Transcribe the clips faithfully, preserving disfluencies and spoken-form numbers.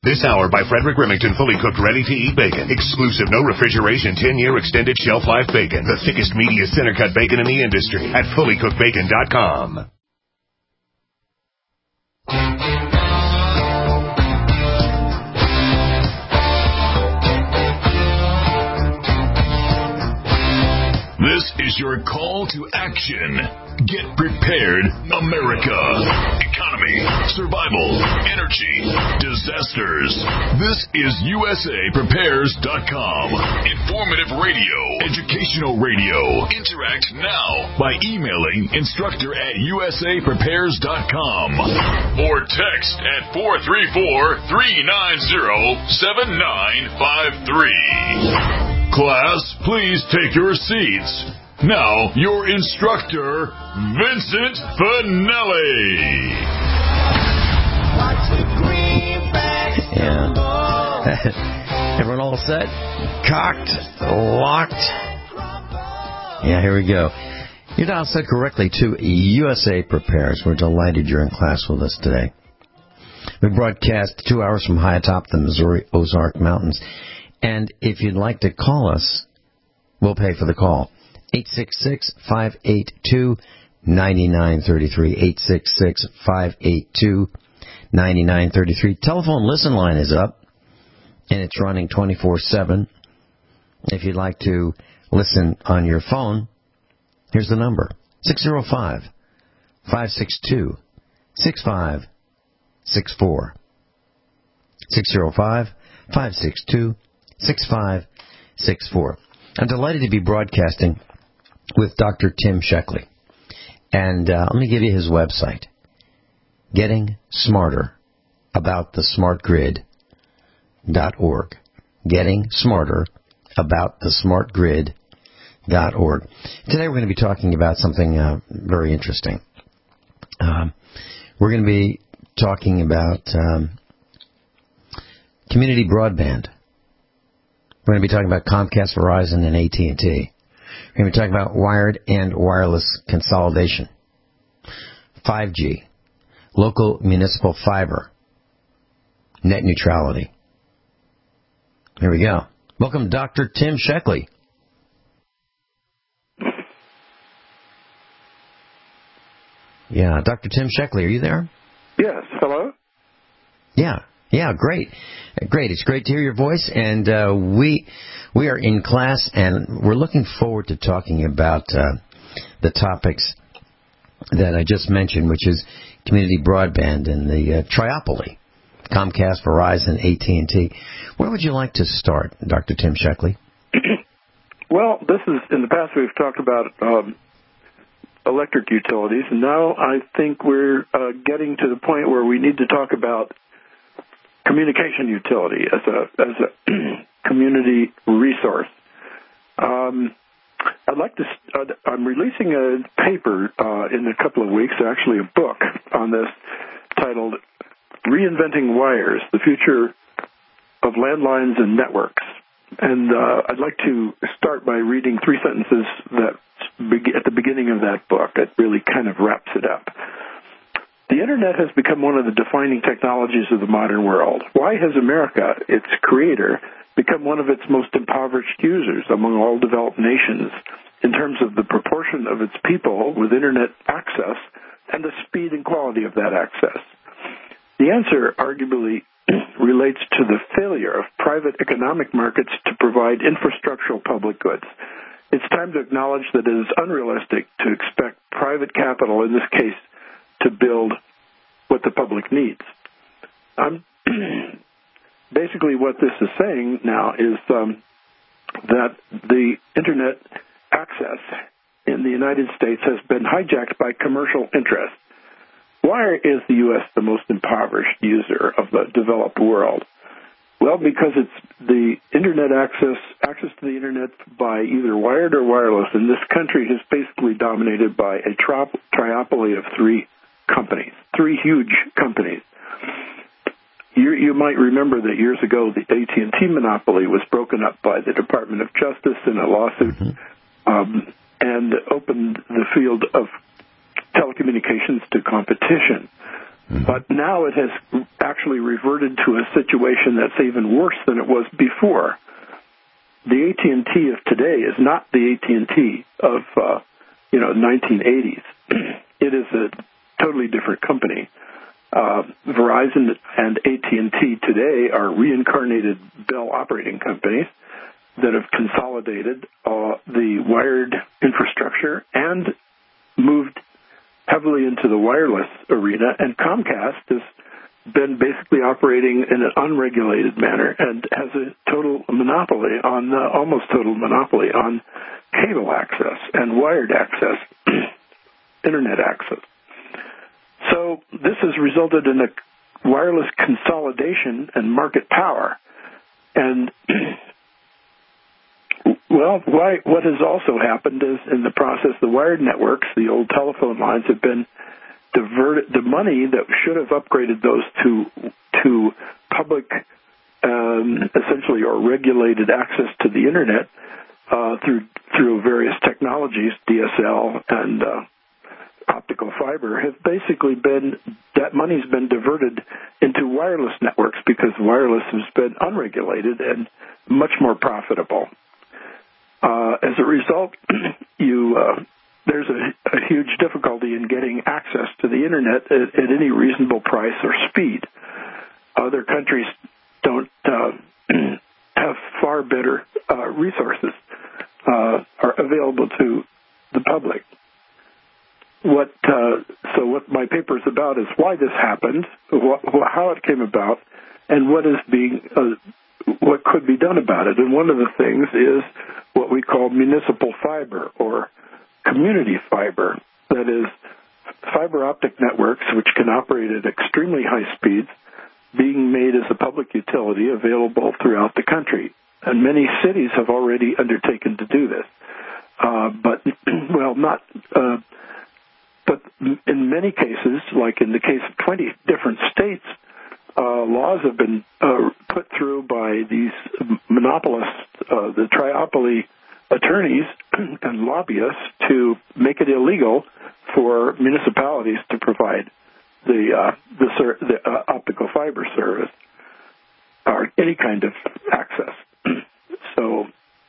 This hour by Frederick Remington, fully cooked, ready-to-eat bacon. Exclusive, no refrigeration, ten-year extended shelf life bacon. The thickest, meatiest, center-cut bacon in the industry at fully cooked bacon dot com. This is your call to action. Get prepared, America. Economy, survival, energy, disasters. This is U S A Prepares dot com. Informative radio, educational radio. Interact now by emailing instructor at U S A Prepares dot com or text at four three four, three nine zero, seven nine five three. Class, please take your seats. Now, your instructor, Vincent Finelli. Yeah. Everyone all set? Cocked? Locked? Yeah, here we go. You're now set correctly to U S A Prepares. We're delighted you're in class with us today. We broadcast two hours from high atop the Missouri Ozark Mountains. And if you'd like to call us, we'll pay for the call. eight six six, five eight two, nine nine three three. eight six six, five eight two, nine nine three three. Telephone listen line is up, and it's running twenty-four seven. If you'd like to listen on your phone, here's the number. six zero five, five six two, six five six four. six zero five, five six two, six five six four. I'm delighted to be broadcasting with Doctor Tim Sheckley. And uh, let me give you his website, Getting Smarter About the Smart Grid dot org. Getting Smarter About the Smart Grid dot org. Today we're going to be talking about something uh, very interesting. Um, we're going to be talking about um, community broadband. We're going to be talking about Comcast, Verizon, and A T and T. We're going to be talking about wired and wireless consolidation, five G, local municipal fiber, net neutrality. Here we go. Welcome, Doctor Tim Sheckley. Yeah, Doctor Tim Sheckley, are you there? Yes, hello? Yeah. Yeah, great. Great. It's great to hear your voice, and uh, we we are in class, and we're looking forward to talking about uh, the topics that I just mentioned, which is community broadband and the uh, triopoly, Comcast, Verizon, A T and T. Where would you like to start, Doctor Tim Sheckley? Well, this is, in the past we've talked about um, electric utilities, and now I think we're uh, getting to the point where we need to talk about communication utility as a as a community resource. Um, I'd like to. Uh, I'm releasing a paper uh, in a couple of weeks, actually a book on this, titled "Reinventing Wires: The Future of Landlines and Networks." And uh, I'd like to start by reading three sentences that be- at the beginning of that book. It really kind of wraps it up. The Internet has become one of the defining technologies of the modern world. Why has America, its creator, become one of its most impoverished users among all developed nations in terms of the proportion of its people with Internet access and the speed and quality of that access? The answer arguably relates to the failure of private economic markets to provide infrastructural public goods. It's time to acknowledge that it is unrealistic to expect private capital, in this case, to build what the public needs. Um, basically, what this is saying now is um, that the Internet access in the United States has been hijacked by commercial interests. Why is the U S the most impoverished user of the developed world? Well, because it's the Internet access, access to the Internet by either wired or wireless in this country is basically dominated by a tri- triopoly of three companies, three huge companies. You, you might remember that years ago the A T and T monopoly was broken up by the Department of Justice in a lawsuit mm-hmm. um, and opened the field of telecommunications to competition. Mm-hmm. But now it has actually reverted to a situation that's even worse than it was before. The A T and T of today is not the A T and T of, uh, you know, nineteen eighties. It is a totally different company. Uh, Verizon and A T and T today are reincarnated Bell operating companies that have consolidated uh, the wired infrastructure and moved heavily into the wireless arena, and Comcast has been basically operating in an unregulated manner and has a total monopoly on, uh, almost total monopoly on cable access and wired access, internet access. So this has resulted in a wireless consolidation and market power. And, well, why, what has also happened is in the process, the wired networks, the old telephone lines, have been diverted. The money that should have upgraded those to to public, um, essentially, or regulated access to the internet uh, through through various technologies, D S L and uh, optical fiber, have basically been, that money's been diverted into wireless networks because wireless has been unregulated and much more profitable. Uh, as a result, you uh, there's a, a huge difficulty in getting access to the internet at, at any reasonable price or speed. Other countries don't uh, have far better uh, resources uh, are available to the public. What uh, so what my paper is about is why this happened, wh- how it came about, and what is being uh, what could be done about it. And one of the things is what we call municipal fiber or community fiber. That is, fiber optic networks which can operate at extremely high speeds being made as a public utility available throughout the country. And many cities have already undertaken to do this. Uh, but, well, not... Uh, But in many cases, like in the case of twenty different states, uh, laws have been uh, put through by these monopolists, uh, the triopoly attorneys and lobbyists, to make it illegal for municipalities to provide the uh, the, ser- the uh, optical fiber service or any kind of access. So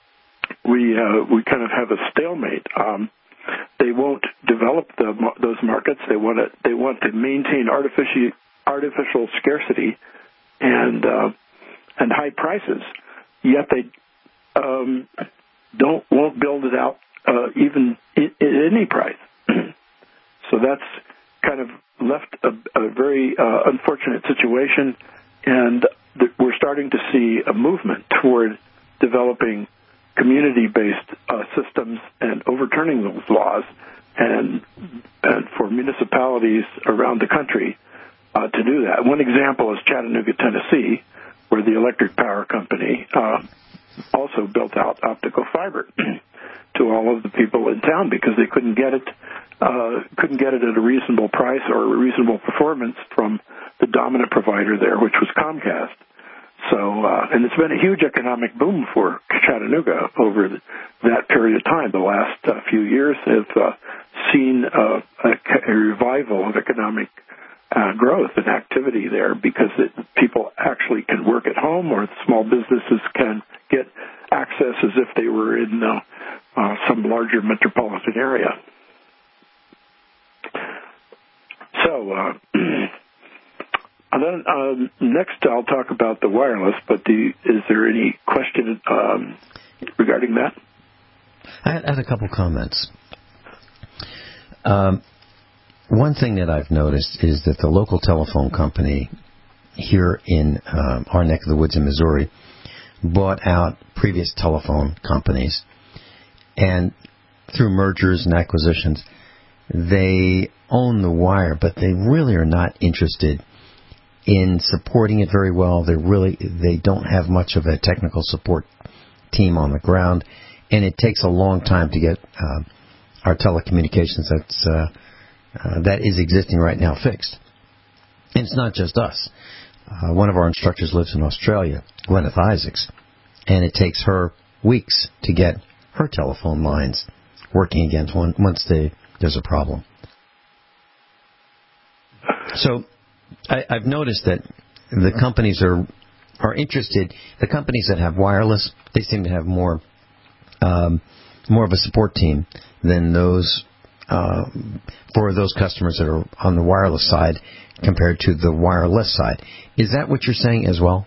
we uh, we kind of have a stalemate. Um, They won't develop the, those markets. They want to. They want to maintain artificial artificial scarcity and uh, and high prices. Yet they um, don't won't build it out uh, even at any price. So that's kind of left a, a very uh, unfortunate situation, and th- we're starting to see a movement toward developing community-based uh, systems and overturning those laws, and and for municipalities around the country uh, to do that. One example is Chattanooga, Tennessee, where the electric power company uh, also built out optical fiber to all of the people in town because they couldn't get it uh, couldn't get it at a reasonable price or a reasonable performance from the dominant provider there, which was Comcast. So, uh, and it's been a huge economic boom for Chattanooga over the, that period of time. The last uh, few years have uh, seen uh, a, a revival of economic uh, growth and activity there because it, people actually can work at home, or small businesses can get access as if they were in uh, uh, some larger metropolitan area. So, uh, And then um, next I'll talk about the wireless, but do you, is there any question um, regarding that? I had, I had a couple comments. Um, one thing that I've noticed is that the local telephone company here in um, our neck of the woods in Missouri bought out previous telephone companies, and through mergers and acquisitions, they own the wire, but they really are not interested in supporting it very well. They really they don't have much of a technical support team on the ground, and it takes a long time to get uh, our telecommunications that's uh, uh, that is existing right now fixed. And it's not just us. Uh, one of our instructors lives in Australia, Gwyneth Isaacs, and it takes her weeks to get her telephone lines working again once they, there's a problem. So I, I've noticed that the companies are are interested. The companies that have wireless, they seem to have more um, more of a support team than those uh, for those customers that are on the wireless side compared to the wireless side. Is that what you're saying as well?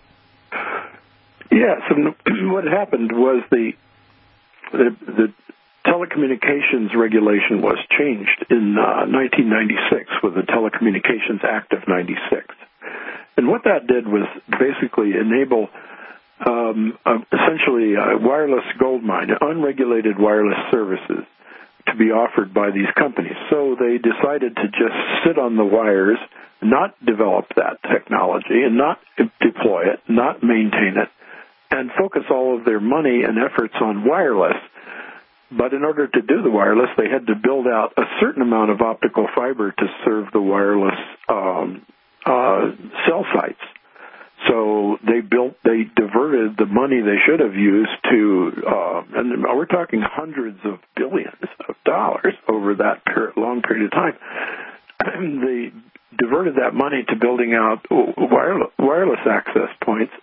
Yes, and what happened was the the, the telecommunications regulation was changed in uh, nineteen ninety-six with the Telecommunications Act of ninety-six. And what that did was basically enable um, uh, essentially a wireless gold mine, unregulated wireless services to be offered by these companies. So they decided to just sit on the wires, not develop that technology, and not deploy it, not maintain it, and focus all of their money and efforts on wireless. But in order to do the wireless, they had to build out a certain amount of optical fiber to serve the wireless um, uh, cell sites. So they built, they diverted the money they should have used to, uh, and we're talking hundreds of billions of dollars over that period, long period of time. They diverted that money to building out wireless, wireless access points,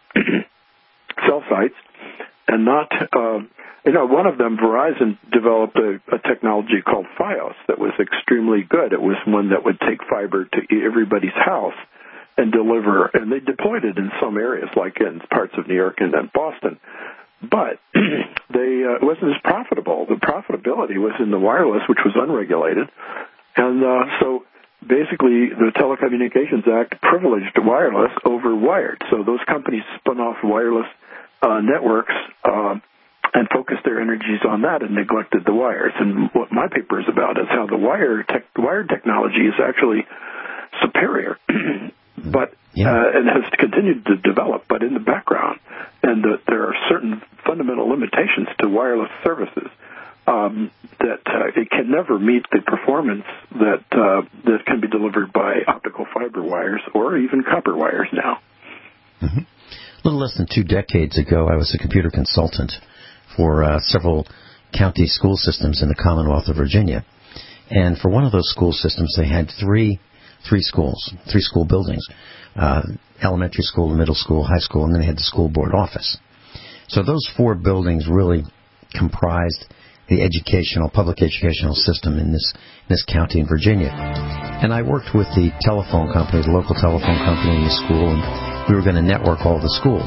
cell sites, and not, uh, you know, one of them, Verizon, developed a, a technology called Fios that was extremely good. It was one that would take fiber to everybody's house and deliver, and they deployed it in some areas, like in parts of New York and then Boston. But they uh, it wasn't as profitable. The profitability was in the wireless, which was unregulated. And uh, so basically the Telecommunications Act privileged wireless over wired. So those companies spun off wireless uh, networks uh, and focused their energies on that and neglected the wires. And what my paper is about is how the wire tech, wired technology is actually superior. But yeah. uh, and has continued to develop, but in the background, and uh, there are certain fundamental limitations to wireless services um, that uh, it can never meet the performance that uh, that can be delivered by optical fiber wires or even copper wires now. Mm-hmm. A little less than two decades ago, I was a computer consultant for uh, several county school systems in the Commonwealth of Virginia, and for one of those school systems, they had three. Three schools, three school buildings, uh, elementary school, middle school, high school, and then they had the school board office. So those four buildings really comprised the educational, public educational system in this this county in Virginia. And I worked with the telephone company, the local telephone company in the school, and we were going to network all the schools.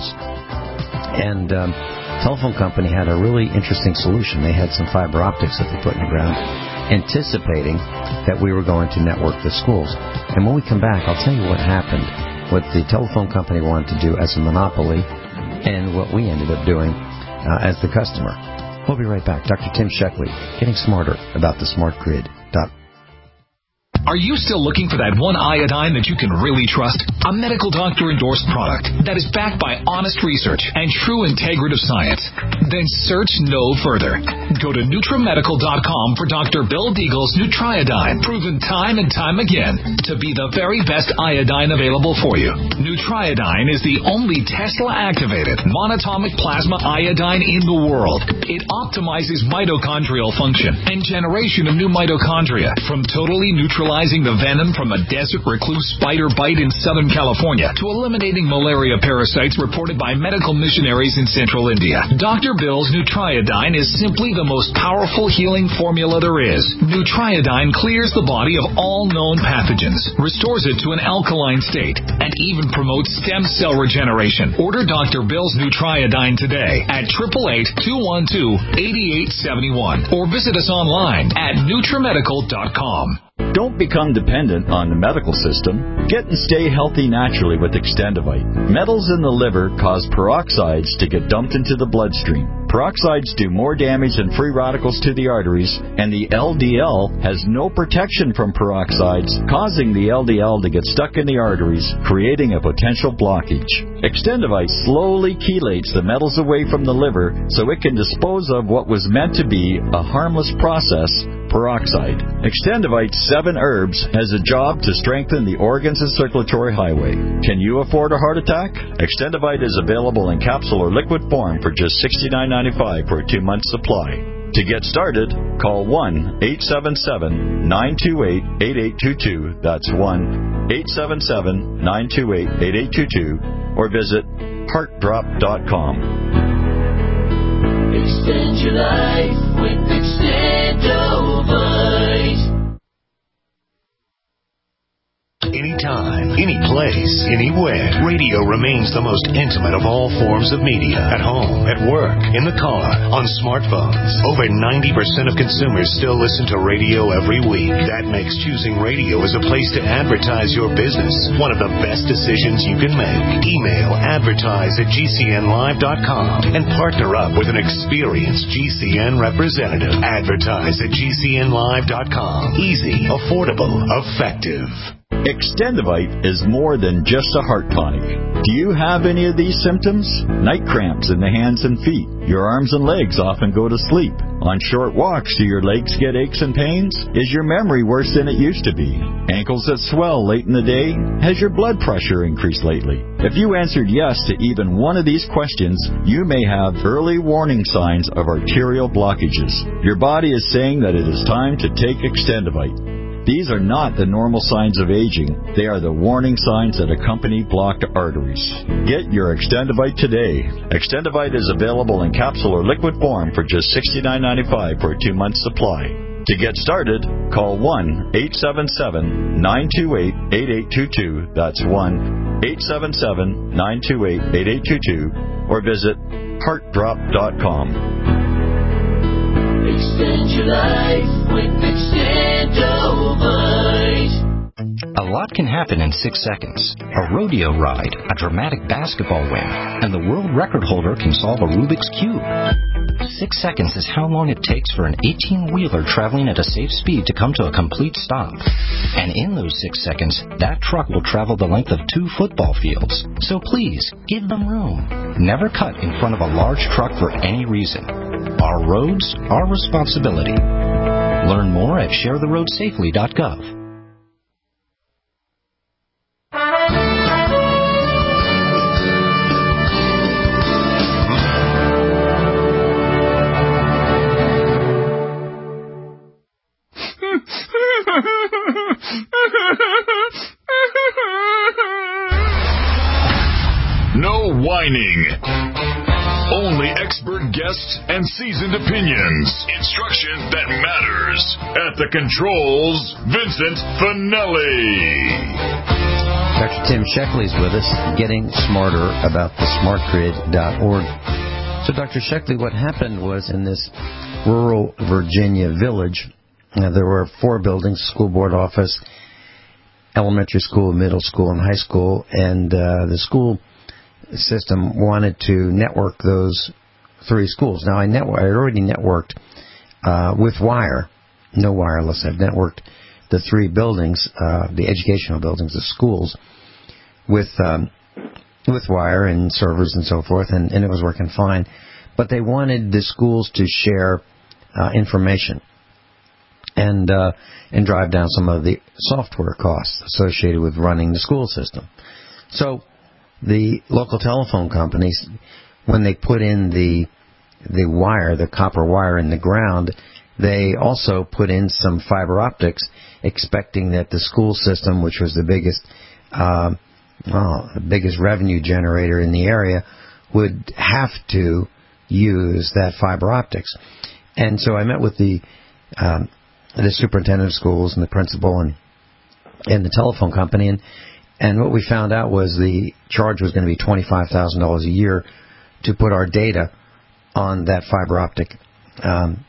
And um, telephone company had a really interesting solution. They had some fiber optics that they put in the ground, anticipating that we were going to network the schools. And when we come back, I'll tell you what happened, what the telephone company wanted to do as a monopoly, and what we ended up doing uh, as the customer. We'll be right back. Doctor Tim Sheckley, getting smarter about the smart grid. Are you still looking for that one iodine that you can really trust? A medical doctor-endorsed product that is backed by honest research and true integrative science? Then search no further. Go to Nutramedical dot com for Doctor Bill Deagle's Nutriodine, proven time and time again to be the very best iodine available for you. Nutriodine is the only Tesla-activated monatomic plasma iodine in the world. It optimizes mitochondrial function and generation of new mitochondria from totally neutralizing the venom from a desert recluse spider bite in Southern California to eliminating malaria parasites reported by medical missionaries in central India. Doctor Bill's Nutriodine is simply the most powerful healing formula there is. Nutriodine clears the body of all known pathogens, restores it to an alkaline state, and even promotes stem cell regeneration. Order Doctor Bill's Nutriodine today at eight eight eight, two one two, eight eight seven one or visit us online at Nutramedical dot com. Don't become dependent on the medical system. Get and stay healthy naturally with Extendivite. Metals in the liver cause peroxides to get dumped into the bloodstream. Peroxides do more damage than free radicals to the arteries, and the L D L has no protection from peroxides, causing the L D L to get stuck in the arteries, creating a potential blockage. Extendivite slowly chelates the metals away from the liver so it can dispose of what was meant to be a harmless process, peroxide. Extendivite seven herbs has a job to strengthen the organs and circulatory highway. Can you afford a heart attack? Extendivite is available in capsule or liquid form for just sixty-nine ninety-five for a two-month supply. To get started, call one eight seven seven, nine two eight, eight eight two two. That's one eight seven seven, nine two eight, eight eight two two or visit heart drop dot com. Extend your life with Extendovite. Anytime, any place, anywhere, radio remains the most intimate of all forms of media. At home, at work, in the car, on smartphones. Over ninety percent of consumers still listen to radio every week. That makes choosing radio as a place to advertise your business one of the best decisions you can make. Email advertise at G C N live dot com and partner up with an experienced G C N representative. Advertise at G C N live dot com. Easy, affordable, effective. Extendovite is more than just a heart tonic. Do you have any of these symptoms? Night cramps in the hands and feet. Your arms and legs often go to sleep. On short walks, do your legs get aches and pains? Is your memory worse than it used to be? Ankles that swell late in the day? Has your blood pressure increased lately? If you answered yes to even one of these questions, you may have early warning signs of arterial blockages. Your body is saying that it is time to take Extendovite. These are not the normal signs of aging. They are the warning signs that accompany blocked arteries. Get your Extendovite today. Extendovite is available in capsule or liquid form for just sixty-nine ninety-five for a two-month supply. To get started, call one eight seven seven, nine two eight, eight eight two two. That's one eight seven seven, nine two eight, eight eight two two or visit heart drop dot com. Extend your life with Extendovite. A lot can happen in six seconds. A rodeo ride, a dramatic basketball win, and the world record holder can solve a Rubik's Cube. Six seconds is how long it takes for an eighteen-wheeler traveling at a safe speed to come to a complete stop. And in those six seconds, that truck will travel the length of two football fields. So please, give them room. Never cut in front of a large truck for any reason. Our roads, our responsibility. Learn more at share the road safely dot gov. No whining. Only expert guests and seasoned opinions. Instruction that matters. At the controls, Vincent Finelli. Doctor Tim Sheckley's with us, getting smarter about the smart grid dot org. So, Doctor Sheckley, what happened was in this rural Virginia village, uh, there were four buildings, school board office, elementary school, middle school, and high school, and uh, the school system wanted to network those three schools. Now, I, network, I had already networked uh, with wire, no wireless. I've networked the three buildings, uh, the educational buildings, the schools, with um, with wire and servers and so forth, and, and it was working fine. But they wanted the schools to share uh, information and uh, and drive down some of the software costs associated with running the school system. So the local telephone companies, when they put in the the wire, the copper wire in the ground, they also put in some fiber optics, expecting that the school system, which was the biggest uh, well, the biggest revenue generator in the area, would have to use that fiber optics. And so I met with the um, the superintendent of schools and the principal and and the telephone company, and And what we found out was the charge was going to be twenty-five thousand dollars a year to put our data on that fiber optic, um,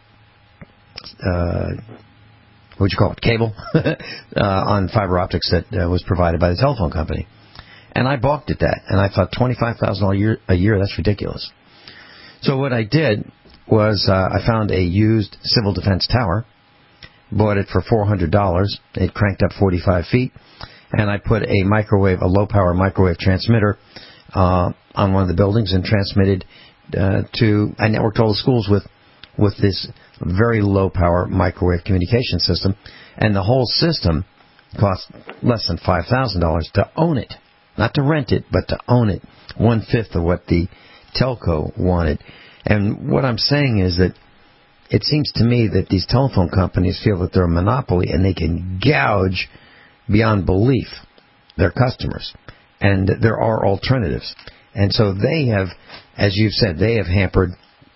uh, what would you call it, cable, uh, on fiber optics that uh, was provided by the telephone company. And I balked at that, and I thought twenty-five thousand dollars a year, a year, that's ridiculous. So what I did was uh, I found a used civil defense tower, bought it for four hundred dollars. It cranked up forty-five feet. And I put a microwave, a low-power microwave transmitter uh, on one of the buildings and transmitted uh, to, I networked all the schools with, with this very low-power microwave communication system. And the whole system cost less than five thousand dollars to own it. Not to rent it, but to own it. One-fifth of what the telco wanted. And what I'm saying is that it seems to me that these telephone companies feel that they're a monopoly and they can gouge beyond belief their customers. And there are alternatives. And so they have, as you've said, they have hampered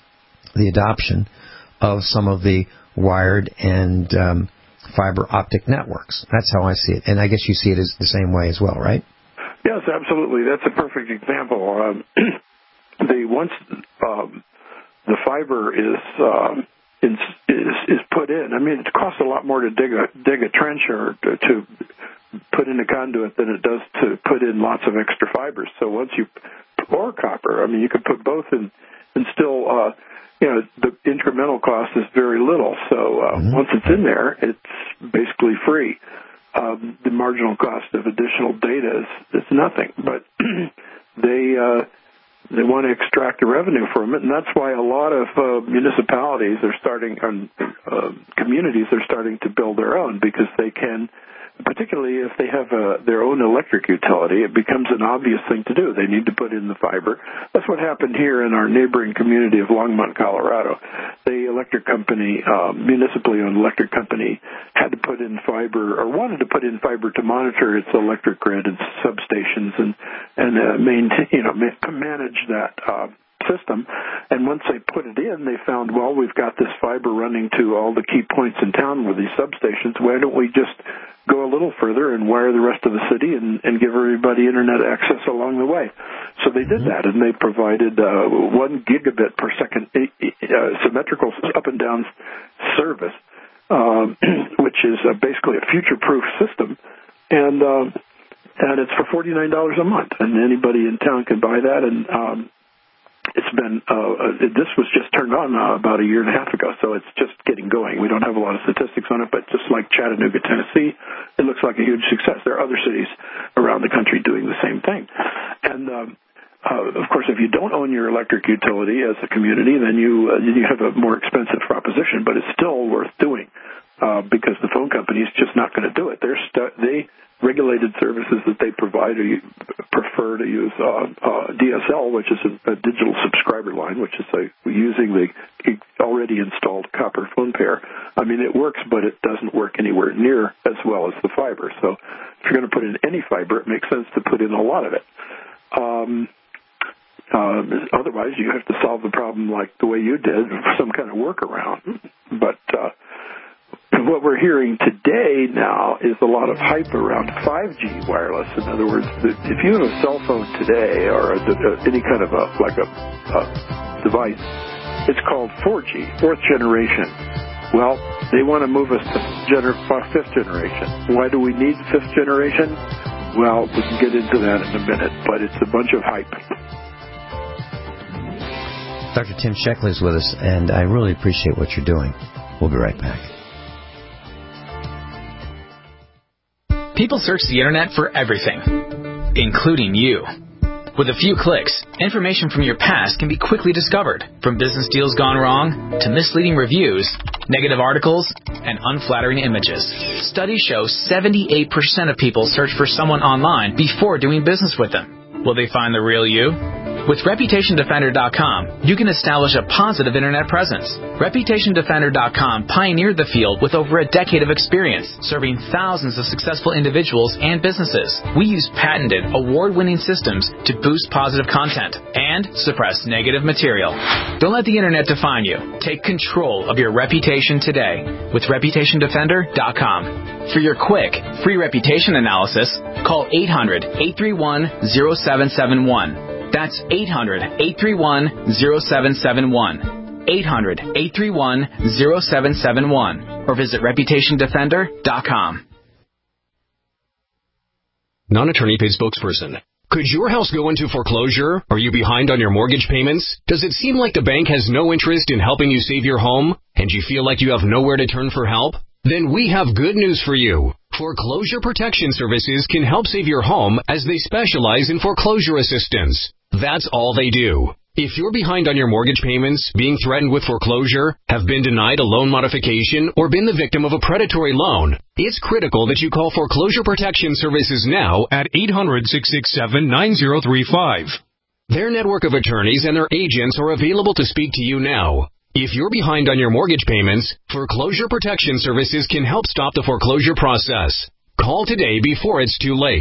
the adoption of some of the wired and um, fiber optic networks. That's how I see it. And I guess you see it as the same way as well, right? Yes, absolutely. That's a perfect example. Um, the once um, the fiber is, um, is is is put in, I mean, it costs a lot more to dig a dig a trench or to, to put in a conduit than it does to put in lots of extra fibers. So once you or copper, I mean, you could put both in, and still, uh, you know, the incremental cost is very little. So uh, mm-hmm. once it's in there, it's basically free. Um, the marginal cost of additional data is, is nothing, but they uh, they want to extract the revenue from it, and that's why a lot of uh, municipalities are starting, um, uh, communities are starting to build their own because they can. Particularly if they have a, their own electric utility, it becomes an obvious thing to do. They need to put in the fiber. That's what happened here in our neighboring community of Longmont, Colorado. The electric company, uh, municipally owned electric company, had to put in fiber, or wanted to put in fiber to monitor its electric grid and substations and and uh, maintain, you know, ma- manage that uh, system. And once they put it in, they found, well, we've got this fiber running to all the key points in town with these substations. Why don't we just go a little further and wire the rest of the city and, and give everybody internet access along the way? So they did that, and they provided uh, one gigabit per second uh, symmetrical up and down service, um, which is uh, basically a future-proof system, and uh, and it's for forty-nine dollars a month, and anybody in town can buy that. And um, it's been uh, this was just turned on uh, about a year and a half ago, so it's just getting going. We don't have a lot of statistics on it, but just like Chattanooga, Tennessee, it looks like a huge success. There are other cities around the country doing the same thing. And um, uh, of course, if you don't own your electric utility as a community, then you uh, you have a more expensive proposition, but it's still worth doing uh, because the phone company is just not going to do it. They're stu- they regulated services that they provide or you prefer to use uh, uh, D S L, which is a, a digital subscriber line, which is a, using the already installed copper phone pair. I mean, it works, but it doesn't work anywhere near as well as the fiber. So if you're going to put in any fiber, it makes sense to put in a lot of it. Um, uh, otherwise, you have to solve the problem like the way you did, some kind of workaround. But uh, what we're hearing today now is a lot of hype around five G wireless. In other words, if you have a cell phone today or a, a, any kind of a like a, a device, it's called four G, fourth generation. Well, they want to move us to gener- fifth generation. Why do we need fifth generation? Well, we can get into that in a minute, but it's a bunch of hype. Doctor Tim Sheckley is with us, and I really appreciate what you're doing. We'll be right back. People search the internet for everything, including you. With a few clicks, information from your past can be quickly discovered, from business deals gone wrong to misleading reviews, negative articles, and unflattering images. Studies show seventy-eight percent of people search for someone online before doing business with them. Will they find the real you? With Reputation Defender dot com, you can establish a positive internet presence. Reputation Defender dot com pioneered the field with over a decade of experience, serving thousands of successful individuals and businesses. We use patented, award-winning systems to boost positive content and suppress negative material. Don't let the internet define you. Take control of your reputation today with Reputation Defender dot com. For your quick, free reputation analysis, call eight hundred, eight three one, zero seven seven one. That's eight hundred, eight three one, zero seven seven one. eight hundred, eight three one, zero seven seven one. Or visit Reputation Defender dot com. Non-attorney paid spokesperson. Could your house go into foreclosure? Are you behind on your mortgage payments? Does it seem like the bank has no interest in helping you save your home? And you feel like you have nowhere to turn for help? Then we have good news for you. Foreclosure Protection Services can help save your home as they specialize in foreclosure assistance. That's all they do. If you're behind on your mortgage payments, being threatened with foreclosure, have been denied a loan modification, or been the victim of a predatory loan, it's critical that you call Foreclosure Protection Services now at eight hundred, six six seven, nine zero three five. Their network of attorneys and their agents are available to speak to you now. If you're behind on your mortgage payments, Foreclosure Protection Services can help stop the foreclosure process. Call today before it's too late.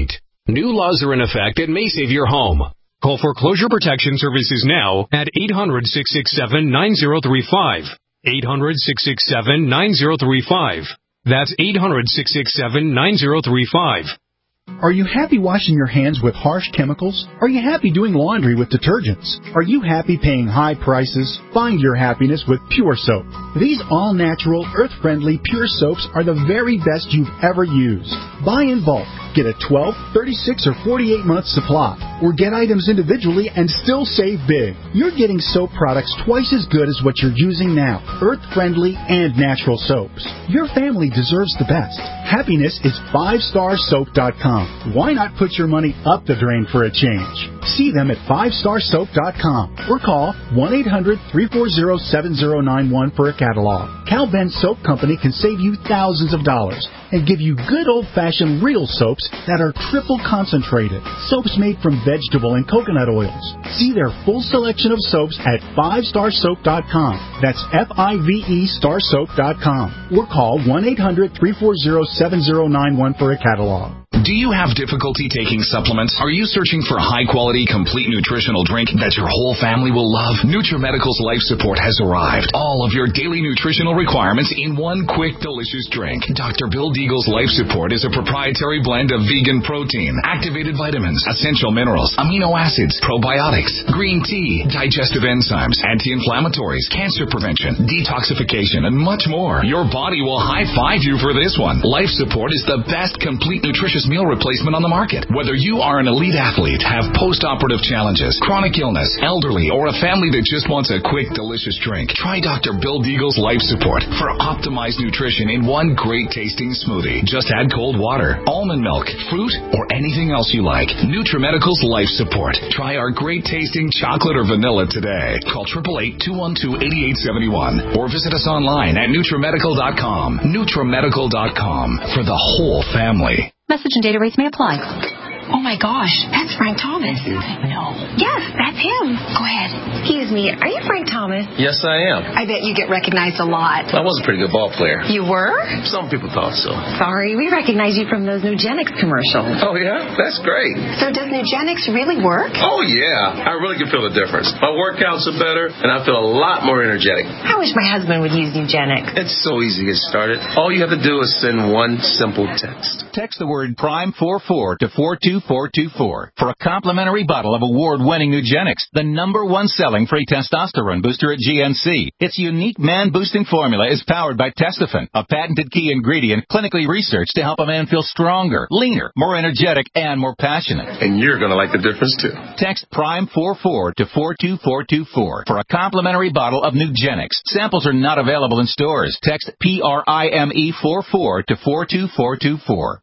New laws are in effect that may save your home. Call Foreclosure Protection Services now at eight hundred, six six seven, nine zero three five. eight hundred, six six seven, nine zero three five. That's eight hundred, six six seven, nine zero three five. Are you happy washing your hands with harsh chemicals? Are you happy doing laundry with detergents? Are you happy paying high prices? Find your happiness with Pure Soap. These all-natural, earth-friendly Pure Soaps are the very best you've ever used. Buy in bulk. Get a twelve, thirty-six, or forty-eight month supply. Or get items individually and still save big. You're getting soap products twice as good as what you're using now. Earth-friendly and natural soaps. Your family deserves the best. Happiness is five star soap dot com. Why not put your money up the drain for a change? See them at five star soap dot com or call one eight hundred, three four zero, seven zero nine one for a catalog. Cal Ben Soap Company can save you thousands of dollars and give you good old-fashioned real soaps that are triple concentrated. Soaps made from vegetable and coconut oils. See their full selection of soaps at five star soap dot com. That's F I V E star soap dot com. Or call one eight hundred, three four zero, seven zero nine one for a catalog. Do you have difficulty taking supplements? Are you searching for a high-quality, complete nutritional drink that your whole family will love? NutriMedical's Life Support has arrived. All of your daily nutritional requirements in one quick, delicious drink. Doctor Bill Deagle's Life Support is a proprietary blend of vegan protein, activated vitamins, essential minerals, amino acids, probiotics, green tea, digestive enzymes, anti-inflammatories, cancer prevention, detoxification, and much more. Your body will high-five you for this one. Life Support is the best complete nutritious meal replacement on the market. Whether you are an elite athlete, have post-operative challenges, chronic illness, elderly, or a family that just wants a quick, delicious drink, try Doctor Bill Deagle's Life Support for optimized nutrition in one great-tasting smoothie. Just add cold water, almond milk, fruit, or anything else you like. NutriMedical's Life Support. Try our great-tasting chocolate or vanilla today. Call eight eight eight, two one two, eight eight seven one or visit us online at NutriMedical dot com. NutriMedical dot com for the whole family. Message and data rates may apply. Oh, my gosh. That's Frank Thomas. No. Yes, that's him. Go ahead. Excuse me. Are you Frank Thomas? Yes, I am. I bet you get recognized a lot. I was a pretty good ball player. You were? Some people thought so. Sorry, we recognize you from those Nugenics commercials. Oh, yeah? That's great. So does Nugenics really work? Oh, yeah. I really can feel the difference. My workouts are better, and I feel a lot more energetic. I wish my husband would use Nugenics. It's so easy to get started. All you have to do is send one simple text. Text the word Prime forty-four to four two four two four for a complimentary bottle of award-winning Nugenics, the number one selling free testosterone booster at G N C. Its unique man-boosting formula is powered by Testofen, a patented key ingredient clinically researched to help a man feel stronger, leaner, more energetic, and more passionate. And you're going to like the difference, too. Text Prime forty-four to four two four two four for a complimentary bottle of Nugenics. Samples are not available in stores. Text P R I M E forty-four to four two four two four.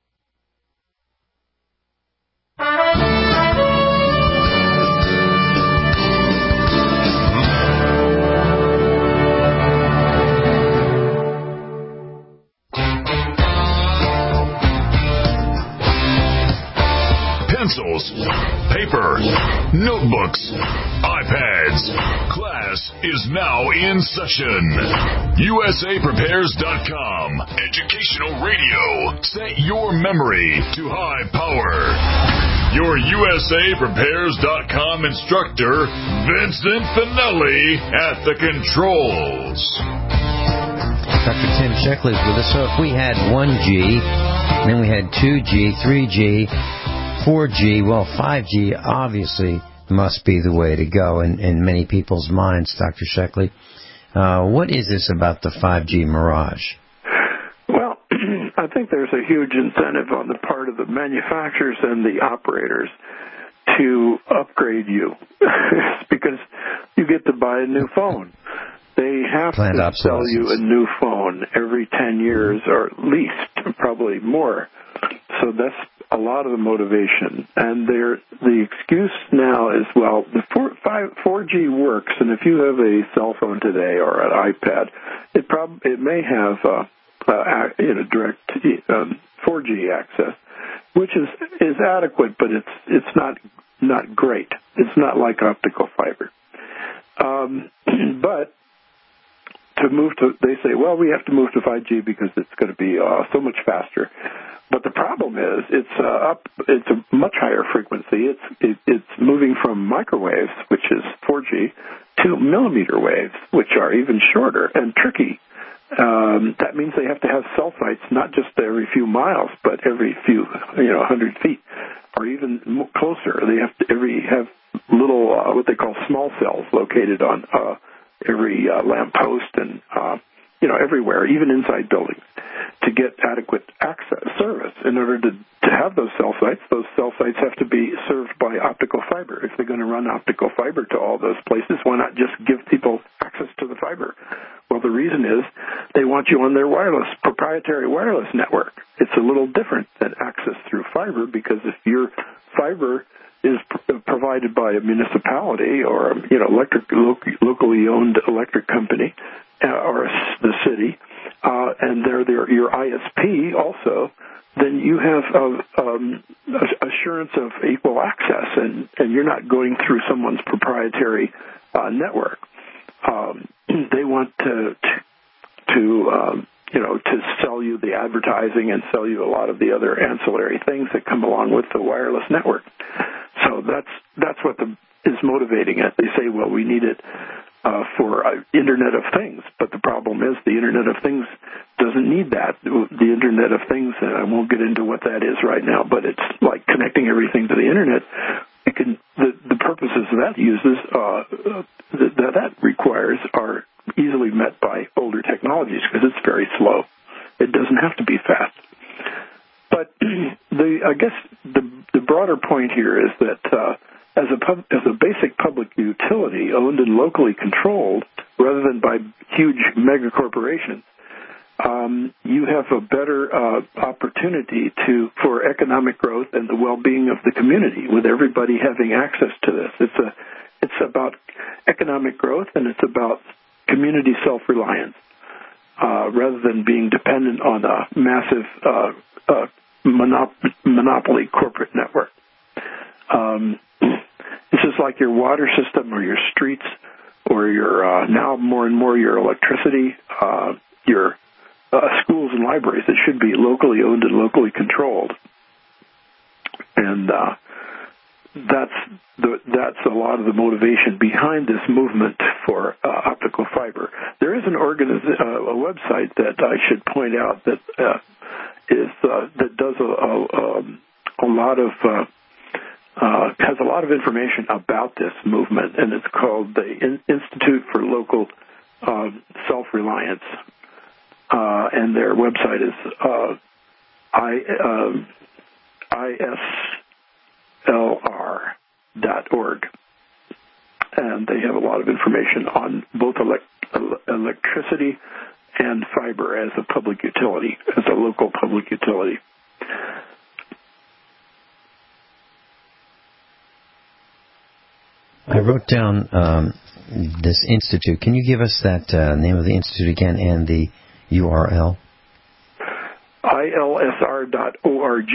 Pencils, paper, notebooks, iPads. Class is now in session. U S A Prepares dot com. Educational radio. Set your memory to high power. Your U S A Prepares dot com instructor, Vincent Finelli, at the controls. Doctor Tim Sheckley is with us. So if we had one G, then we had two G, three G, four G, well, five G obviously must be the way to go in, in many people's minds, Doctor Sheckley. Uh, what is this about the five G mirage? Well, I think there's a huge incentive on the part of the manufacturers and the operators to upgrade you because you get to buy a new phone. They have Planned to sell you a new phone every ten years or at least, probably more. So that's a lot of the motivation. And they're, the excuse now is, well, the four, five, four G works, and if you have a cell phone today or an iPad, it prob- it may have uh, uh, you know, direct um, four G access, which is, is adequate, but it's it's not not great. It's not like optical fiber. Um, but to move to, they say, well, we have to move to five G because it's going to be uh, so much faster. But the problem is, it's uh, up. It's a much higher frequency. It's it, it's moving from microwaves, which is four G, to millimeter waves, which are even shorter and tricky. Um, that means they have to have cell sites not just every few miles, but every few, you know, hundred feet, or even closer. They have to every have little uh, what they call small cells located on uh, every uh, lamp post and uh, you know everywhere, even inside buildings, to get adequate access service. In order to, to have those cell sites, those cell sites have to be served by optical fiber. If they're going to run optical fiber to all those places, why not just give people access to the fiber? Well, the reason is they want you on their wireless, proprietary wireless network. It's a little different than access through fiber, because if your fiber is pr- provided by a municipality or a, you know, electric, lo- locally owned electric company uh, or a, the city, uh, and they're, they're your I S P also, then you have uh, um, assurance of equal access, and, and you're not going through someone's proprietary uh, network. Um, they want to to, to um, you know to sell you the advertising and sell you a lot of the other ancillary things that come along with the wireless network. So that's that's what the, is motivating it. They say, well, we need it uh, for uh, Internet of Things, but the problem is the Internet of Things doesn't need that. The Internet of Things, and I won't get into what that is right now, but it's like connecting everything to the Internet. It can, the, the purposes that uses, uh, that that requires are easily met by older technologies because it's very slow. It doesn't have to be fast. But the, I guess the, the broader point here is that uh, as a pub, as a basic public utility owned and locally controlled, rather than by huge mega corporations, Um, you have a better uh, opportunity to for economic growth and the well-being of the community, with everybody having access to this. It's a it's about economic growth, and it's about community self-reliance, uh, rather than being dependent on a massive uh, uh, monop- monopoly corporate network. Um, this is like your water system or your streets, or your uh, now more and more your electricity, uh, your Uh, schools and libraries that should be locally owned and locally controlled, and uh, that's the, that's a lot of the motivation behind this movement for uh, optical fiber. There is an organiz- uh, a website that I should point out that uh, is uh, that does a, a, um, a lot of uh, uh, has a lot of information about this movement, and it's called the In- Institute for Local uh, Self-Reliance. Uh, and their website is uh, I, um, I S L R dot org. And they have a lot of information on both elect- electricity and fiber as a public utility, as a local public utility. I wrote down um, this institute. Can you give us that uh, name of the institute again and the U R L? I L S R dot org.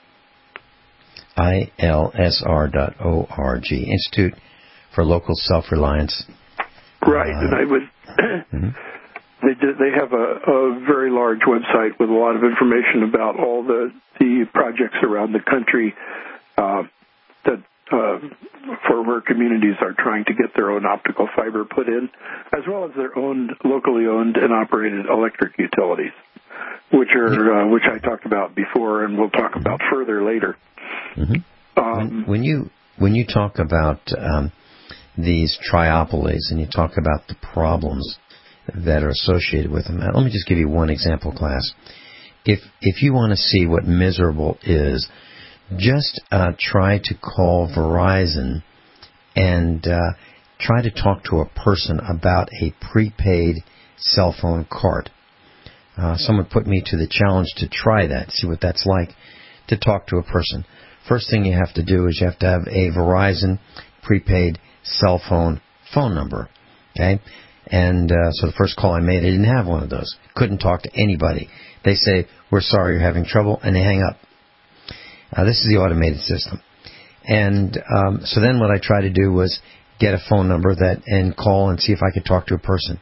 I L S R dot org. Institute for Local Self-Reliance. Right, uh, and I would... mm-hmm. They did, they have a, a very large website with a lot of information about all the, the projects around the country uh, that uh, for where communities are trying to get their own optical fiber put in, as well as their own locally owned and operated electric utilities, which are uh, which I talked about before, and we'll talk about further later. Mm-hmm. Um, when, when you when you talk about um, these triopolies and you talk about the problems that are associated with them, let me just give you one example, class. If if you want to see what miserable is, just uh, try to call Verizon and uh, try to talk to a person about a prepaid cell phone card. Uh, someone put me to the challenge to try that, see what that's like, to talk to a person. First thing you have to do is you have to have a Verizon prepaid cell phone phone number. Okay? And uh, so the first call I made, I didn't have one of those. Couldn't talk to anybody. They say, we're sorry you're having trouble, and they hang up. Uh, this is the automated system. And um, so then what I tried to do was get a phone number that and call and see if I could talk to a person.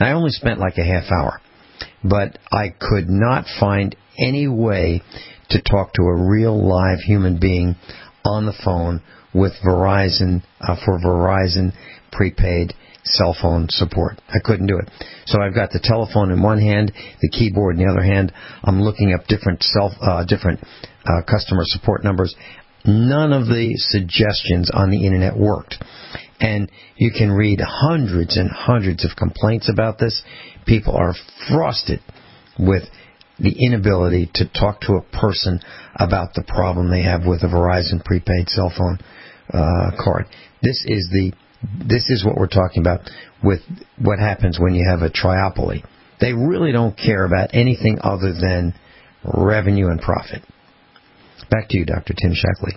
I only spent like a half hour, but I could not find any way to talk to a real live human being on the phone with Verizon uh, for Verizon prepaid cell phone support. I couldn't do it. So I've got the telephone in one hand, the keyboard in the other hand. I'm looking up different self, uh, different uh, customer support numbers. None of the suggestions on the internet worked. And you can read hundreds and hundreds of complaints about this. People are frosted with the inability to talk to a person about the problem they have with a Verizon prepaid cell phone uh, card. This is the this is what we're talking about with what happens when you have a triopoly. They really don't care about anything other than revenue and profit. Back to you, Doctor Tim Shackley.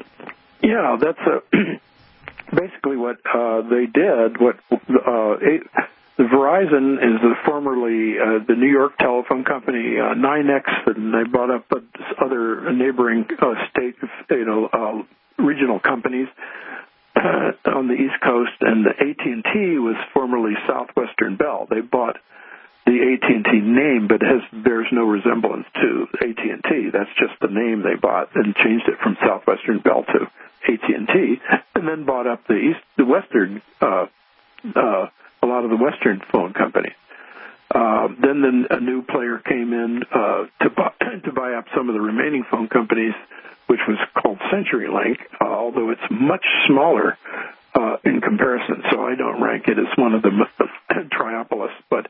Yeah, that's a, basically what uh, they did. What uh, it, the Verizon is the formerly uh, the New York telephone company uh, NYNEX, and they bought up uh, other neighboring uh, state, you know, uh, regional companies uh, on the East Coast. And the A T and T was formerly Southwestern Bell. They bought the A T and T name, but it has, bears no resemblance to A T and T. That's just the name they bought and changed it from Southwestern Bell to A T and T, and then bought up the East, the Western, uh, uh, a lot of the Western phone companies. Uh, then the, a new player came in uh, to buy to buy up some of the remaining phone companies, which was called CenturyLink, uh, although it's much smaller uh, in comparison. So I don't rank it as one of the triopolis, but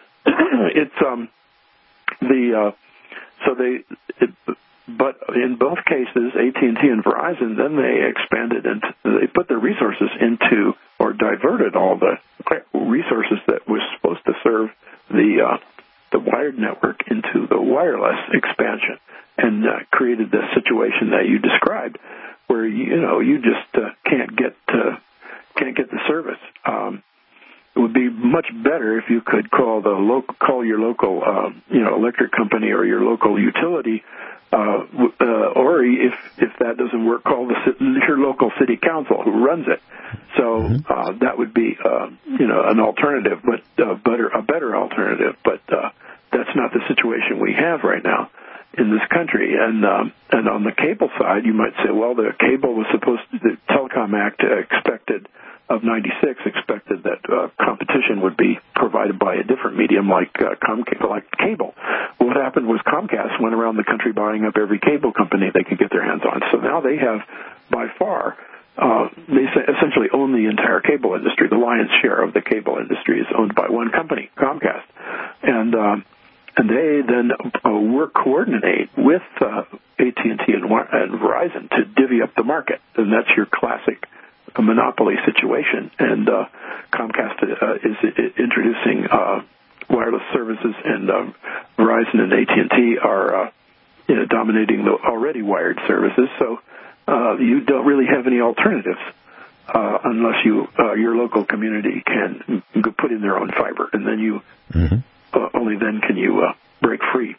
it's um the uh, so they. It, But in both cases, A T and T and Verizon, then they expanded and they put their resources into, or diverted all the resources that was supposed to serve the uh, the wired network into the wireless expansion, and uh, created this situation that you described, where you know you just uh, can't get uh, can't get the service. Um, It would be much better if you could call the local, call your local, uh, you know, electric company or your local utility, uh, uh, or if if that doesn't work, call the your local city council who runs it. So uh, that would be, uh, you know, an alternative, but uh, better a better alternative. But uh, that's not the situation we have right now in this country. And um, and on the cable side, you might say, well, the cable was supposed to, the Telecom Act uh, expected. Of ninety-six expected that uh, competition would be provided by a different medium like uh, Comcast, like cable. What happened was Comcast went around the country buying up every cable company they could get their hands on. So now they have, by far, uh, they essentially own the entire cable industry. The lion's share of the cable industry is owned by one company, Comcast, and um, and they then uh, work coordinate with uh, A T and T and, and Verizon to divvy up the market, and that's your classic. A monopoly situation, and uh, Comcast uh, is, is introducing uh, wireless services, and um, Verizon and A T and T are uh, you know, dominating the already wired services. So uh, you don't really have any alternatives uh, unless you uh, your local community can put in their own fiber, and then you mm-hmm. uh, only then can you uh, break free.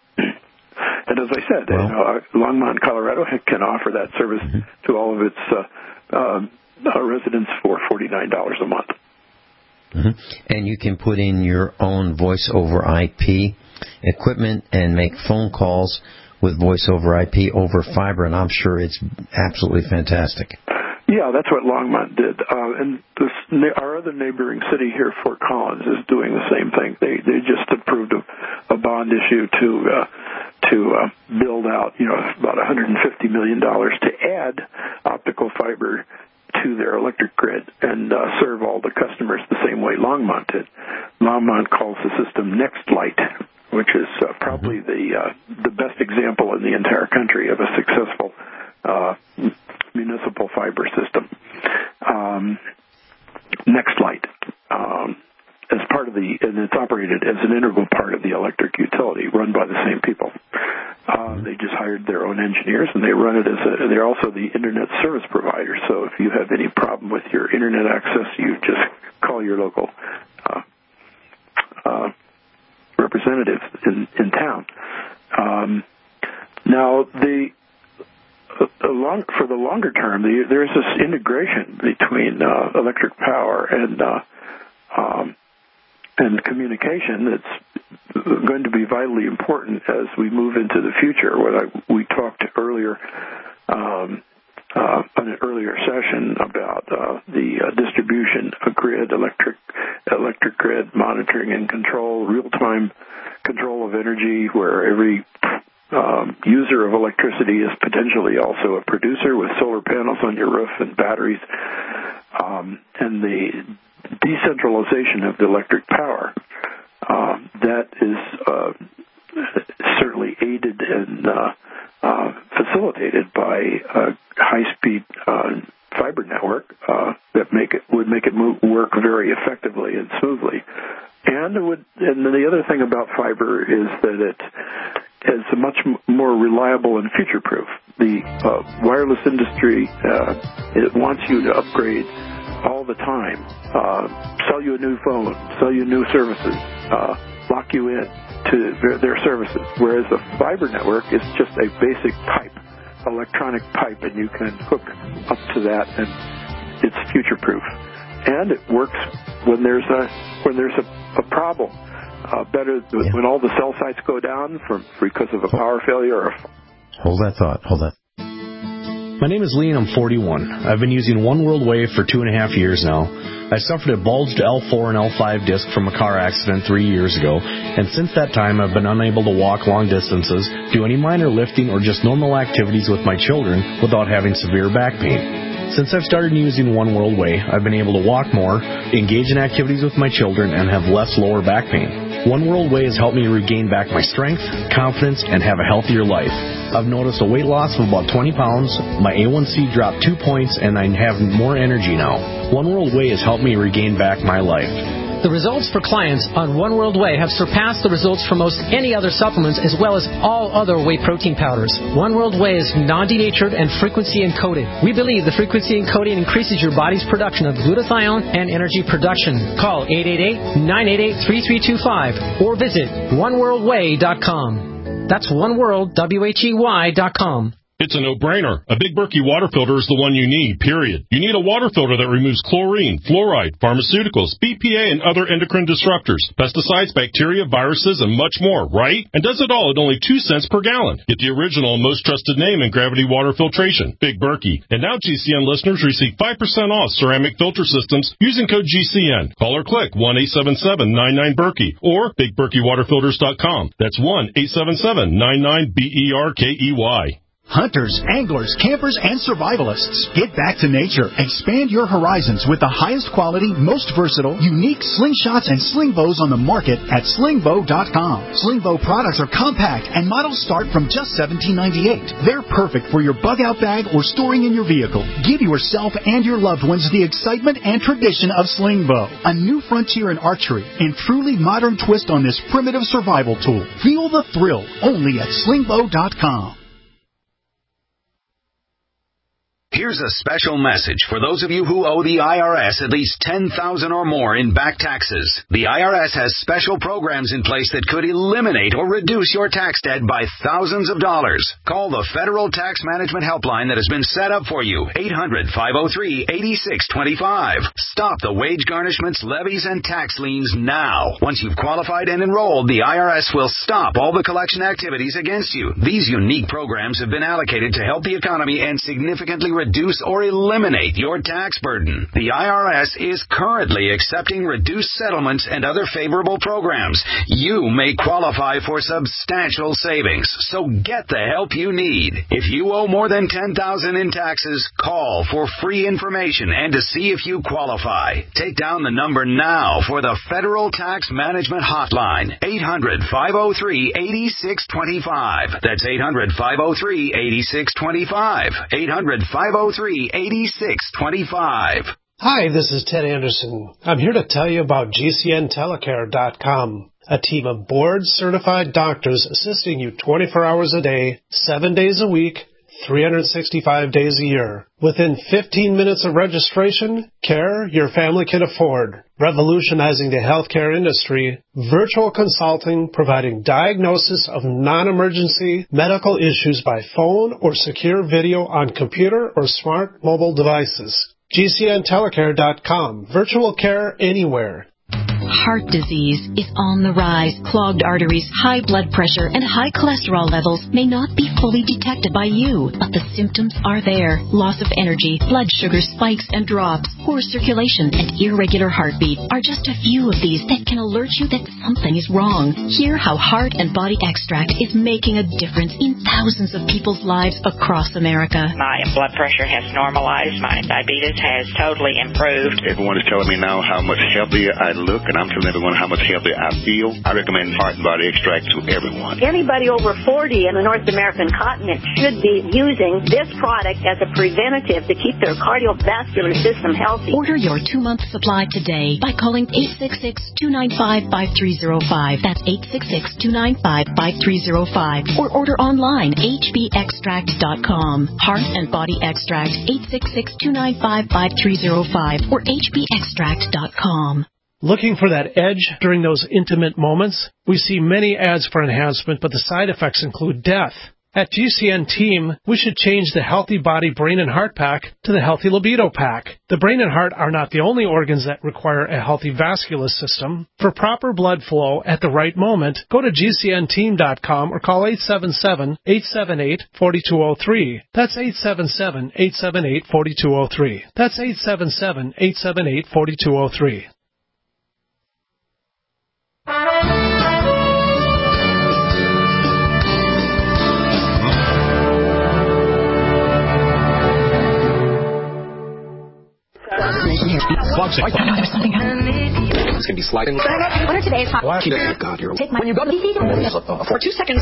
And as I said, well, you know, Longmont, Colorado, can offer that service mm-hmm. to all of its uh, um, Uh, residents for forty-nine dollars a month. Mm-hmm. And you can put in your own voice over I P equipment and make phone calls with voice over I P over fiber, and I'm sure it's absolutely fantastic. Yeah, that's what Longmont did. Uh, and this, our other neighboring city here, Fort Collins, is doing the same thing. They they just approved a, a bond issue to uh, to uh, build out, you know, about one hundred fifty million dollars to add optical fiber to their electric grid and uh, serve all the customers the same way Longmont did. Longmont calls the system NextLight, which is uh, probably the uh, the best example in the entire country of a successful uh, municipal fiber system. Um, NextLight, um, as part of the, and it's operated as an integral part of the electric utility, run by the same people. Uh, they just hired their own engineers, and they run it as a, they're also the internet service provider. So if you have any problem with your internet access, you just call your local uh, uh, representative in, in town. Um, now, the uh, long, for the longer term, the, there's this integration between uh, electric power and uh, um, and communication that's going to be vitally important as we move into the future. What I, we talked earlier um, uh, on an earlier session about uh, the uh, distribution grid, electric electric grid monitoring and control, real-time control of energy, where every um, user of electricity is potentially also a producer with solar panels on your roof and batteries, um, and the decentralization of the electric power. Uh, that is uh, certainly aided and uh, uh, facilitated by a high-speed uh, fiber network uh, that make it would make it move, work very effectively and smoothly. And it would. And the other thing about fiber is that it is a much more reliable and future-proof. The uh, wireless industry uh, it wants you to upgrade all the time, uh, sell you a new phone, sell you new services, uh, lock you in to their, their services, whereas a fiber network is just a basic pipe, electronic pipe, and you can hook up to that, and it's future-proof. And it works when there's a when there's a, a problem. Uh, better yeah. when all the cell sites go down from because of a power failure. Or a hold that thought. Hold that. My name is Lee, and I'm forty-one. I've been using One World Wave for two and a half years now. I suffered a bulged L four and L five disc from a car accident three years ago, and since that time I've been unable to walk long distances, do any minor lifting, or just normal activities with my children without having severe back pain. Since I've started using One World Way, I've been able to walk more, engage in activities with my children, and have less lower back pain. One World Way has helped me regain back my strength, confidence, and have a healthier life. I've noticed a weight loss of about twenty pounds, my A one C dropped two points, and I have more energy now. One World Way has helped me regain back my life. The results for clients on One World Whey have surpassed the results for most any other supplements, as well as all other whey protein powders. One World Whey is non-denatured and frequency encoded. We believe the frequency encoding increases your body's production of glutathione and energy production. Call eight eight eight, nine eight eight, three three two five or visit one world whey dot com. That's one world, W H E Y dot com. It's a no-brainer. A Big Berkey water filter is the one you need, period. You need a water filter that removes chlorine, fluoride, pharmaceuticals, B P A, and other endocrine disruptors, pesticides, bacteria, viruses, and much more, right? And does it all at only two cents per gallon. Get the original and most trusted name in gravity water filtration, Big Berkey. And now G C N listeners receive five percent off ceramic filter systems using code G C N. Call or click one eight seven seven, nine nine, Berkey or big berkey water filters dot com. That's one eight seven seven, nine nine, B E R K E Y. Hunters, anglers, campers, and survivalists, get back to nature. Expand your horizons with the highest quality, most versatile, unique slingshots and sling bows on the market at sling bow dot com. Sling bow products are compact and models start from just seventeen ninety-eight. They're perfect for your bug-out bag or storing in your vehicle. Give yourself and your loved ones the excitement and tradition of sling bow, a new frontier in archery and truly modern twist on this primitive survival tool. Feel the thrill only at sling bow dot com. Here's a special message for those of you who owe the I R S at least ten thousand dollars or more in back taxes. The I R S has special programs in place that could eliminate or reduce your tax debt by thousands of dollars. Call the Federal Tax Management Helpline that has been set up for you, eight hundred, five oh three, eight six two five. Stop the wage garnishments, levies, and tax liens now. Once you've qualified and enrolled, the I R S will stop all the collection activities against you. These unique programs have been allocated to help the economy and significantly reduce or eliminate your tax burden. The I R S is currently accepting reduced settlements and other favorable programs. You may qualify for substantial savings, so get the help you need. If you owe more than ten thousand dollars in taxes, call for free information and to see if you qualify. Take down the number now for the Federal Tax Management Hotline, eight hundred, five oh three, eight six two five. That's eight hundred, five oh three, eight six two five. eight hundred, five oh three, eight six two five. Hi, this is Ted Anderson. I'm here to tell you about G C N telecare dot com, a team of board-certified doctors assisting you twenty-four hours a day, seven days a week, three hundred sixty-five days a year. Within fifteen minutes of registration, care your family can afford. Revolutionizing the healthcare industry, virtual consulting providing diagnosis of non-emergency medical issues by phone or secure video on computer or smart mobile devices. G C N telecare dot com. Virtual care anywhere. heart disease is on the rise. Clogged arteries, high blood pressure, and high cholesterol levels may not be fully detected by you, but the symptoms are there. Loss of energy, blood sugar spikes and drops, poor circulation, and irregular heartbeat are just a few of these that can alert you that something is wrong. Hear how Heart and Body Extract is making a difference in thousands of people's lives across America. My blood pressure has normalized. My diabetes has totally improved. Everyone is telling me now how much healthier I look, and I'm telling everyone how much healthier I feel. I recommend Heart and Body Extract to everyone. Anybody over forty in the North American continent should be using this product as a preventative to keep their cardiovascular system healthy. Order your two-month supply today by calling eight six six, two nine five, five three zero five. That's eight six six, two nine five, five three zero five. Or order online, h b extract dot com. Heart and Body Extract, eight six six, two nine five, five three zero five or h b extract dot com. Looking for that edge during those intimate moments? We see many ads for enhancement, but the side effects include death. At G C N Team, we should change the Healthy Body Brain and Heart Pack to the Healthy Libido Pack. The brain and heart are not the only organs that require a healthy vascular system. For proper blood flow at the right moment, go to G C N team dot com or call eight seven seven, eight seven eight, four two zero three. That's eight seven seven, eight seven eight, four two zero three. That's eight seven seven, eight seven eight, four two zero three. There's something happening. It's going to be sliding. What are today's hot? Well, God, you're... Take my... When you go to the... For two seconds...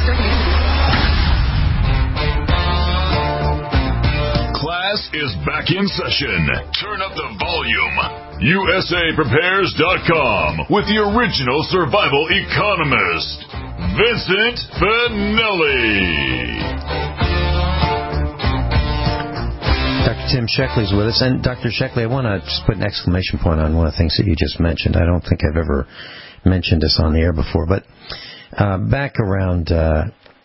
Class is back in session. Turn up the volume. U S A Prepares dot com with the original survival economist, Vincent Finelli. Doctor Tim Sheckley's with us. And Doctor Sheckley, I want to just put an exclamation point on one of the things that you just mentioned. I don't think I've ever mentioned this on the air before, but uh, back around uh,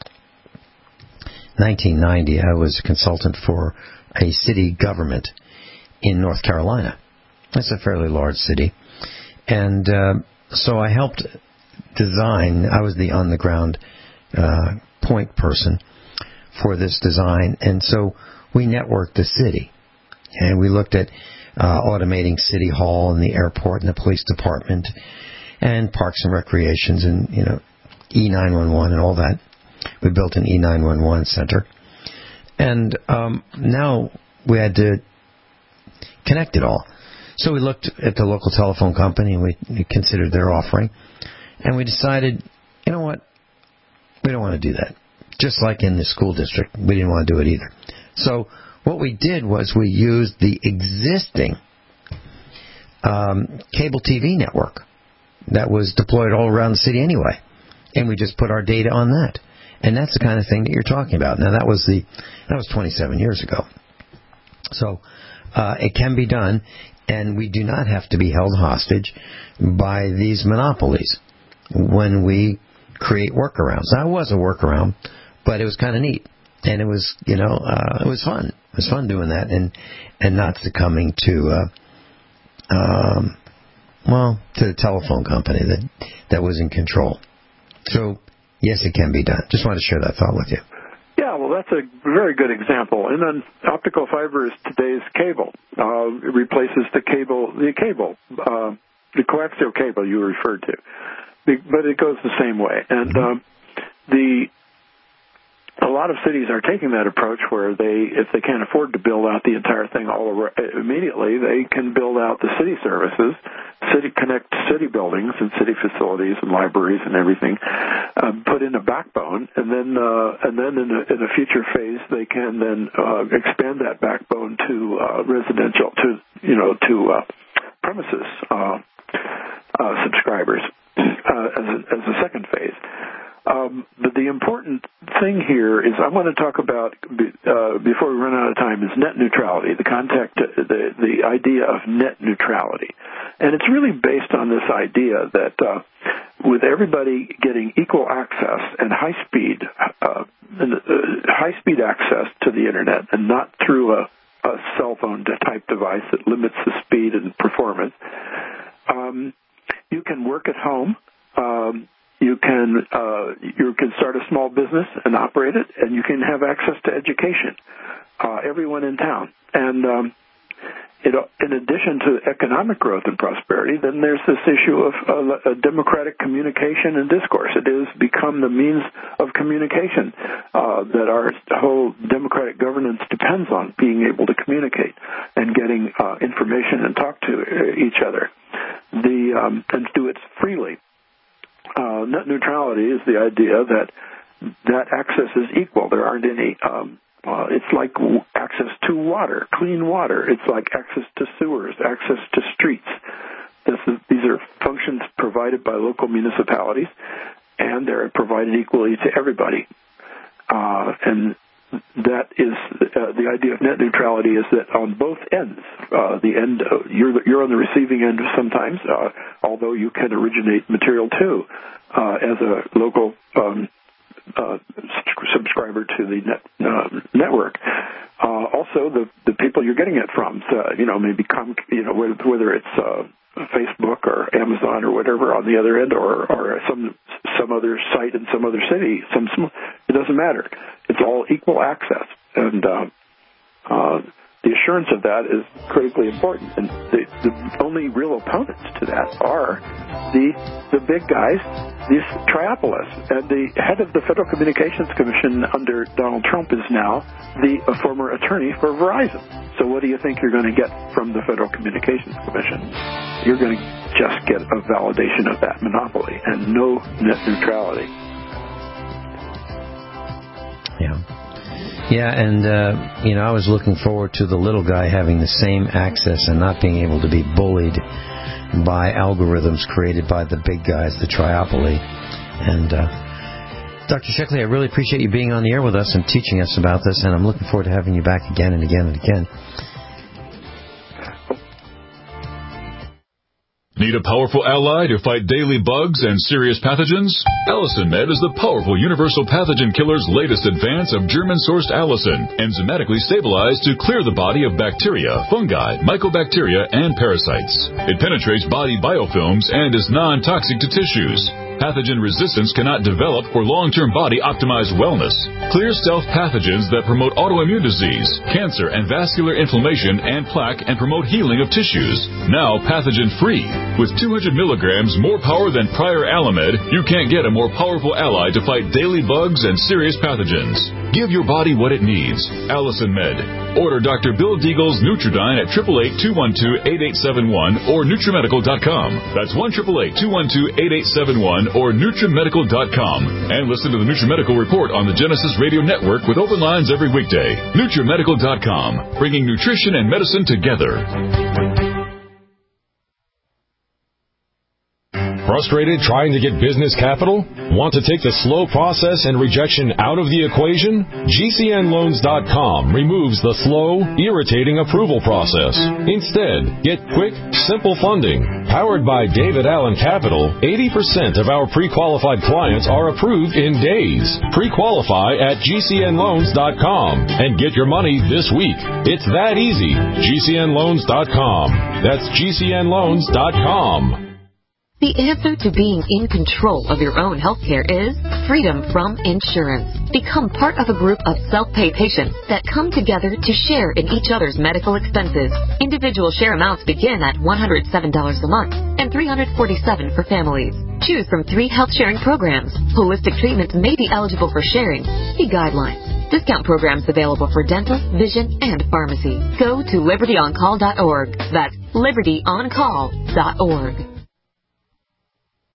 nineteen ninety, I was a consultant for a city government in North Carolina. It's a fairly large city. And uh, so I helped design, I was the on-the-ground uh, point person for this design. And so we networked the city, and we looked at uh, automating City Hall and the airport and the police department and parks and recreations and, you know, E nine one one and all that. We built an E nine one one center. And um, now we had to connect it all. So we looked at the local telephone company, and we, we considered their offering. And we decided, you know what, we don't want to do that. Just like in the school district, we didn't want to do it either. So what we did was we used the existing um, cable T V network that was deployed all around the city anyway, and we just put our data on that. And that's the kind of thing that you're talking about. Now, that was the that was twenty-seven years ago. So uh, it can be done, and we do not have to be held hostage by these monopolies when we create workarounds. Now, it was a workaround, but it was kind of neat. And it was, you know, uh, it was fun. It was fun doing that, and and not succumbing to, uh, um, well, to the telephone company that that was in control. So, yes, it can be done. Just wanted to share that thought with you. Yeah, well, that's a very good example. And then optical fiber is today's cable. Uh, it replaces the cable, the cable, uh, the coaxial cable you referred to. But it goes the same way. And uh, the a lot of cities are taking that approach where they, if they can't afford to build out the entire thing all over, immediately, they can build out the city services, city connect city buildings and city facilities and libraries and everything, uh, put in a backbone, and then uh, and then in a, in a future phase, they can then uh, expand that backbone to uh, residential, to you know, to uh, premises uh, uh, subscribers uh, as a, as a second phase. Um, but the important thing here is I want to talk about, uh, before we run out of time, is net neutrality, the contact, the, the idea of net neutrality. And it's really based on this idea that uh, with everybody getting equal access and high-speed uh, uh, high-speed access to the Internet, and not through a, a cell phone type device that limits the speed and performance, um, you can work at home. Um, you can uh, you can start a small business and operate it, and you can have access to education. Uh, everyone in town, and um, it, in addition to economic growth and prosperity, then there's this issue of uh, democratic communication and discourse. It has become the means of communication uh, that our whole democratic governance depends on, being able to communicate and getting uh, information and talk to each other, the um, and do it freely. Uh, net neutrality is the idea that that access is equal. There aren't any um, Uh, it's like access to water, clean water. It's like access to sewers, access to streets. This is, these are functions provided by local municipalities, and they're provided equally to everybody. Uh, and that is uh, the idea of net neutrality, is that on both ends, uh, the end uh, you're you're on the receiving end sometimes, uh, although you can originate material too uh, as a local Um, Uh, subscriber to the net, uh, network. Uh, also, the the people you're getting it from, so, you know, maybe com- you know whether, whether it's uh, Facebook or Amazon or whatever on the other end, or or some some other site in some other city. Some sm- it doesn't matter. It's all equal access, and uh, uh, the assurance of that is critically important. And the, the only real opponents to that are the the big guys, these triopolists. And the head of the Federal Communications Commission under Donald Trump is now the a former attorney for Verizon. So what do you think you're going to get from the Federal Communications Commission? You're going to just get a validation of that monopoly and no net neutrality. Yeah. Yeah, and, uh, you know, I was looking forward to the little guy having the same access and not being able to be bullied by algorithms created by the big guys, the triopoly. And, uh, Doctor Sheckley, I really appreciate you being on the air with us and teaching us about this, and I'm looking forward to having you back again and again and again. Need a powerful ally to fight daily bugs and serious pathogens? Allicin Med is the powerful universal pathogen killer's latest advance of German-sourced allicin, enzymatically stabilized to clear the body of bacteria, fungi, mycobacteria, and parasites. It penetrates body biofilms and is non-toxic to tissues. Pathogen resistance cannot develop for long-term body-optimized wellness. Clear stealth pathogens that promote autoimmune disease, cancer, and vascular inflammation and plaque, and promote healing of tissues. Now pathogen-free. With two hundred milligrams more power than prior Alamed, you can't get a more powerful ally to fight daily bugs and serious pathogens. Give your body what it needs. Allicin Med. Order Doctor Bill Deagle's Nutridyne at eight eight eight, two one two, eight eight seven one or NutriMedical dot com. That's one eight eight eight, two one two, eight eight seven one or NutriMedical dot com. And listen to the NutriMedical Report on the Genesis Radio Network with open lines every weekday. NutriMedical dot com, bringing nutrition and medicine together. Frustrated trying to get business capital? Want to take the slow process and rejection out of the equation? G C N loans dot com removes the slow, irritating approval process. Instead, get quick, simple funding. Powered by David Allen Capital, eighty percent of our pre-qualified clients are approved in days. Pre-qualify at G C N loans dot com and get your money this week. It's that easy. G C N loans dot com. That's G C N loans dot com. The answer to being in control of your own healthcare is freedom from insurance. Become part of a group of self-pay patients that come together to share in each other's medical expenses. Individual share amounts begin at one hundred seven dollars a month and three hundred forty-seven dollars for families. Choose from three health sharing programs. Holistic treatments may be eligible for sharing. See guidelines. Discount programs available for dental, vision, and pharmacy. Go to liberty on call dot org. That's liberty on call dot org.